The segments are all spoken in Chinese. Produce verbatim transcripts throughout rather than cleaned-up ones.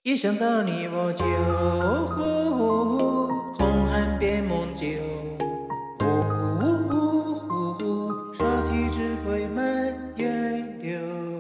一想到你我就空寒变梦酒，杀气只会蔓延流。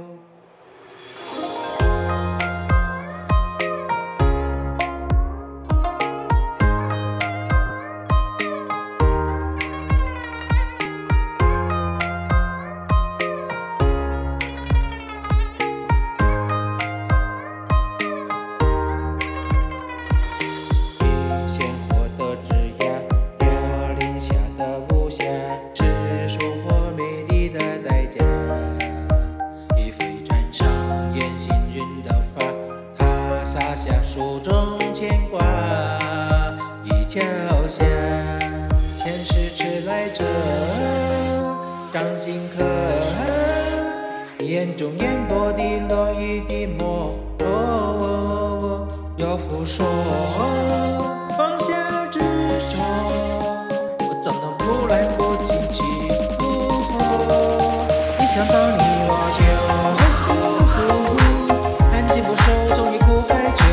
洒下手中牵挂，一桥下，前世迟来者，掌心刻，眼中烟波滴落一滴墨，要复说，放下执着，我怎能不来不及起伏？一想到你我就安静不收，终于苦海酒。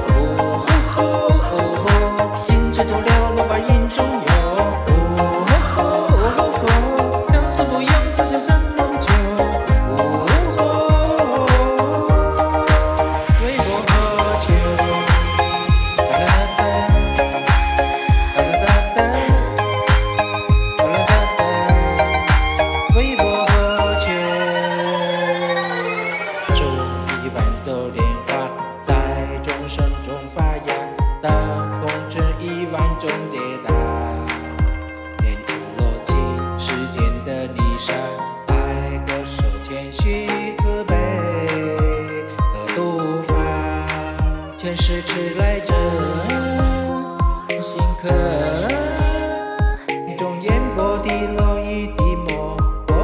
心碎透了，落花影中有。相思不用，长袖三梦酒。为我喝酒。哒啦哒哒，哒啦哒哒，哒啦哒哒，为我喝酒。种一万朵莲花，在众生中发芽，当风尘一万种解答，念出落尽世间的泥沙，爱歌手谦虚慈悲的度法，前世迟来者心刻，眼中烟波滴落一滴墨，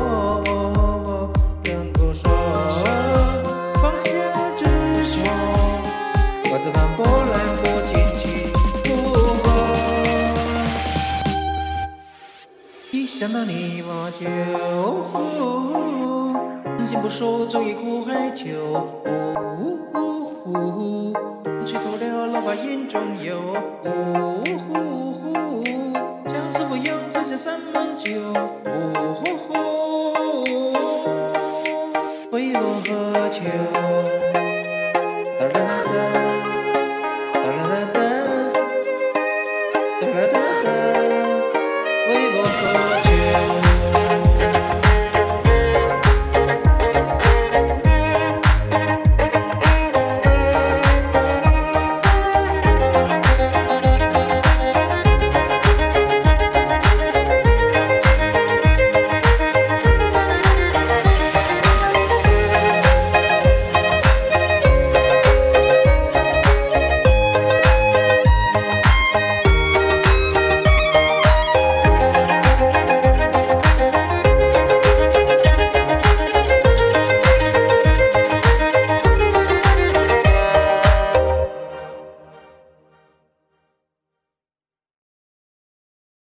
怎不说放下执着，我怎能波澜不惊起伏？一想到你我就心不收，终于苦海酒。吹透了落花影中有。